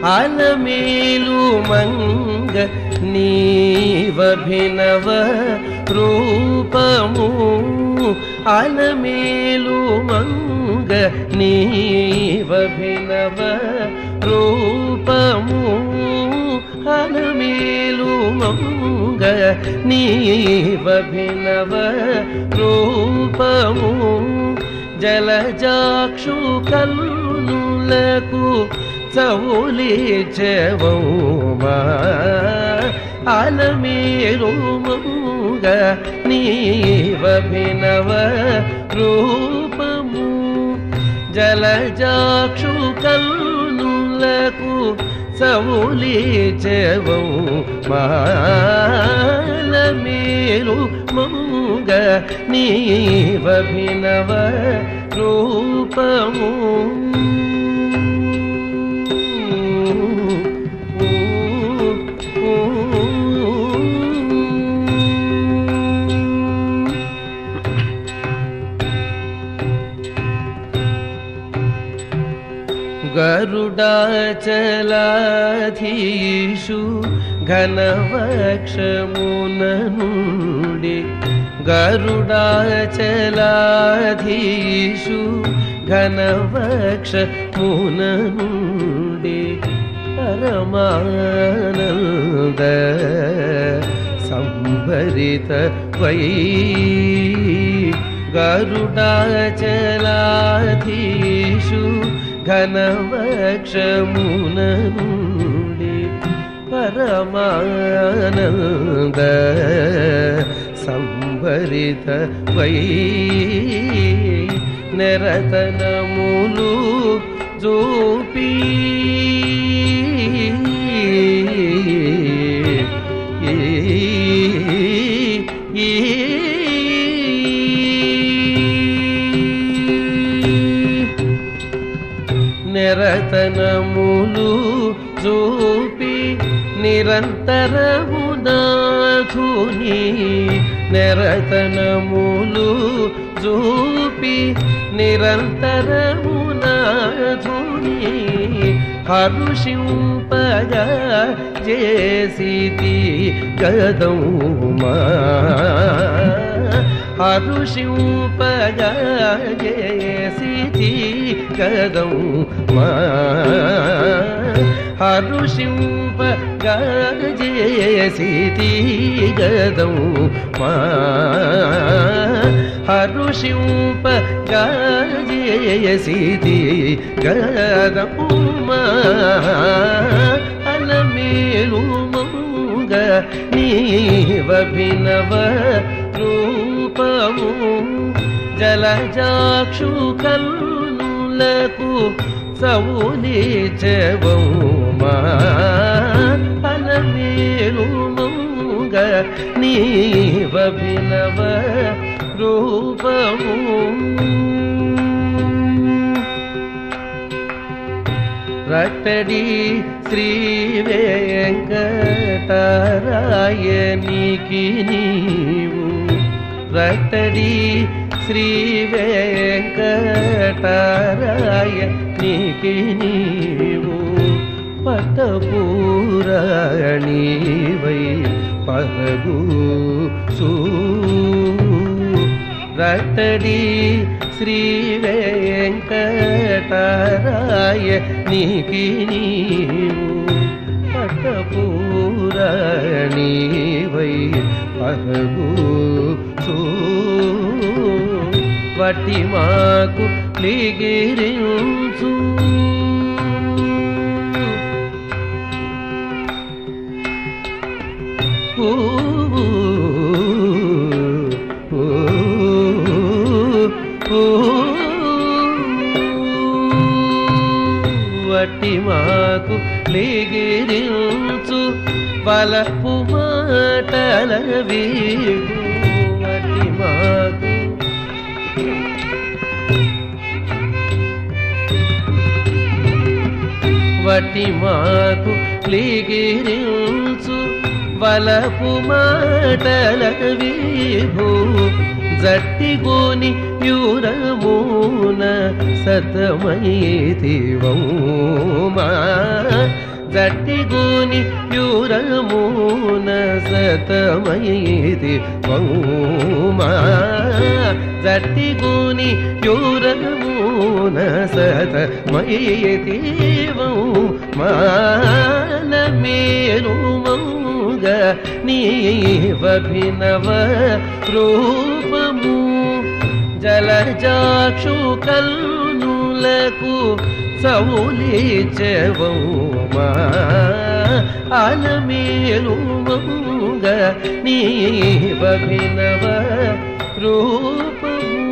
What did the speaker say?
అలమేలు మంగ నీవభినవ రూపము అలమేలు మంగ నీవభినవ రూపము అలమేలు మంగ నీవభినవ రూపము జలజాక్షు కల్లులకు చౌలిచెవౌమా అలమేలు మంగ నీవభినవ రూపము జలజాక్షు కల్లులకు చౌలిచెవౌమా అలమేలు మంగ నీవభినవ రూపము గరుడాచలాధీషు ఘనవక్షమున నుండి గరుడాచలాధీషు ఘనవక్షమున నుండి పరమానంద సంభరిత వై గరుడాచలాధీషు ఘనవక్షమున నుండి పరమానంద సంభరిత వై నిరతనములు జోపి నిరతనములు జోపి నిరంతరము నాథుని నిరతనములు జోపి నిరంతరము నాథుని హరుషింపగా చేసితి గదౌమా హరుషింపగా చేసితి గదౌమా హరుషింపగా చేసితి గదౌమా హరుషింపగా చేసితి గదౌమా అలమేలు మంగ నీవభినవ రూపము జలజాక్షు కల్లులకు చౌలిచెవౌమా అలమేలు మంగ నీవభినవ రూపము రట్టడి శ్రీ వెంకటరాయనికి నీవు రట్టడి శ్రీ వెంకటరాయనికి నీవు పట్టపూరణివై పరగు రట్టడి శ్రీ వెంకటరాయనికి నీవు పట్టపూరణివై పరగు వటి మాకు లిగిరించు వటి మాకు లిగిరించు వలపు మాటల వీడు వటి మాకు వటి మాకు లిగిరించు వలపు మాటల వీభు జట్టిగోని యూరమున సతమైతివౌమా జట్టిగూని యురమున సతమైతి వౌమా జట్టిగూని యురమున సతమైతి వౌమాల మేలు మంగ నీవభినవ రూపము జలజాక్షు కల్నులకు సౌలిచెవౌమా అలమేలు మంగ నీవభినవ రూపము